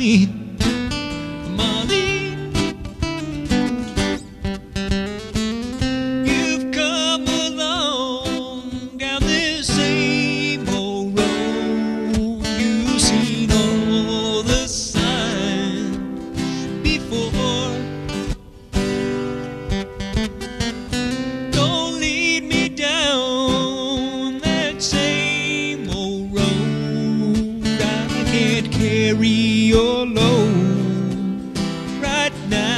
Marlene, Marlene, you've come along down this same old road. You've seen all the signs before. Don't lead me down that same old road. I can't carry your load right now.